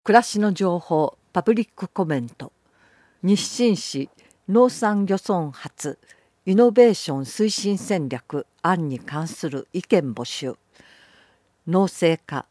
暮らしの情報パブリックコメント。日清市農産漁村発イノベーション推進戦略案に関する意見募集。農政課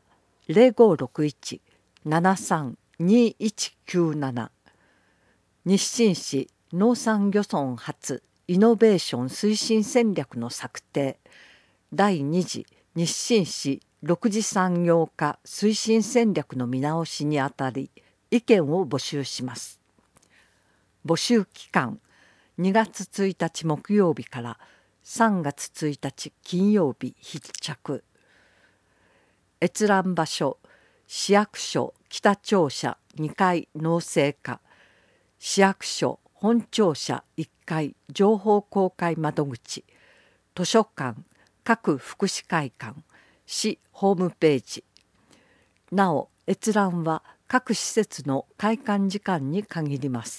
0561-732197。日清市農産漁村発イノベーション推進戦略の策定。第2次日清市6次産業化推進戦略の見直しにあたり意見を募集します。募集期間2月1日木曜日から3月1日金曜日必着。閲覧場所市役所北庁舎2階農政課、市役所本庁舎1階情報公開窓口、図書館各福祉会館、市ホームページ。なお閲覧は各施設の開館時間に限ります。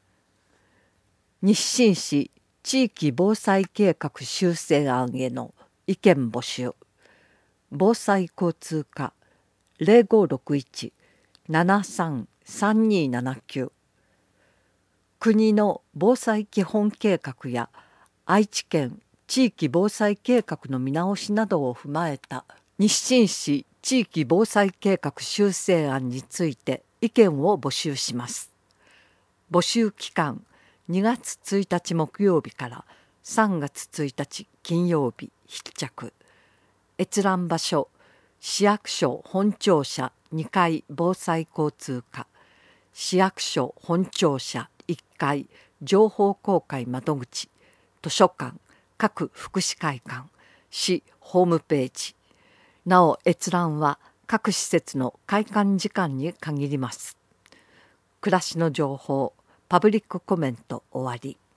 日清市地域防災計画修正案への意見募集。防災交通課0561-733279。国の防災基本計画や愛知県地域防災計画の見直しなどを踏まえた日清市地域防災計画修正案について意見を募集します。募集期間2月1日木曜日から3月1日金曜日必着。閲覧場所市役所本庁舎2階防災交通課、市役所本庁舎1階情報公開窓口、図書館各福祉会館、市ホームページ。なお閲覧は各施設の開館時間に限ります。暮らしの情報パブリックコメント終わり。